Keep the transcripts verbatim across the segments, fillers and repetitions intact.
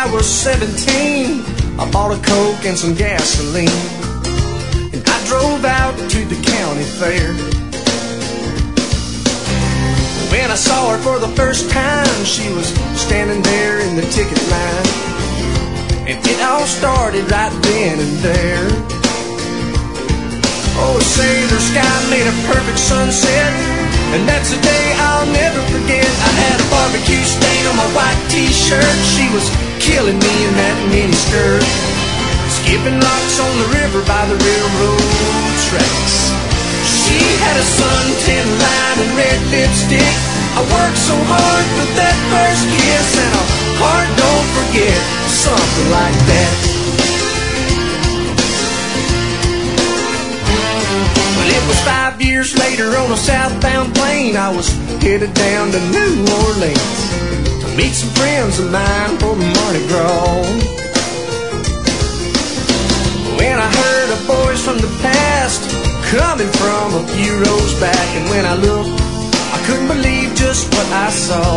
I was seventeen, I bought a Coke and some gasoline, and I drove out to the county fair. When I saw her for the first time, she was standing there in the ticket line, and it all started right then and there. Oh, a sailor sky made a perfect sunset, and that's a day I'll never forget. I had a barbecue stain on my white t-shirt. She was killing me in that mini skirt, skipping rocks on the river by the railroad tracks. She had a suntan line and red lipstick. I worked so hard for that first kiss, and a heart don't forget, something like that. Well, it was five years later on a southbound plane. I was headed down to New Orleans to meet some friends of mine for Mardi Gras. When I heard a voice from the past coming from a few rows back, and when I looked, I couldn't believe just what I saw.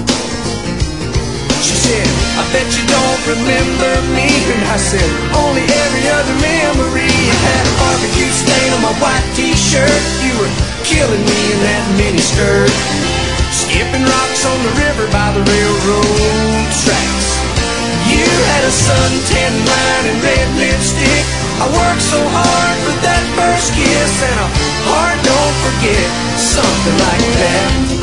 She said, I bet you don't remember me. And I said, only every other memory. I had a barbecue stain on my white t-shirt. You were killing me in that mini skirt, skipping rocks on the river by the railroad tracks. You had a suntan line and red lipstick. I worked so hard for that first kiss, and a heart don't forget, something like that.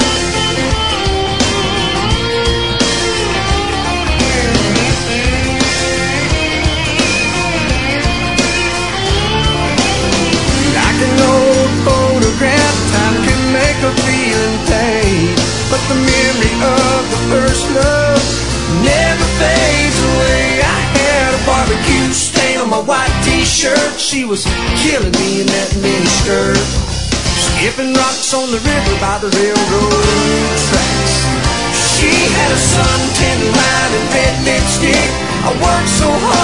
Like an old photograph, time can make a feeling fade, but the memory of the first love never fades away. I had a barbecue stain on my white t-shirt. She was killing me in that mini skirt, skipping rocks on the river by the railroad tracks. She had a suntan line and red lipstick. I worked so hard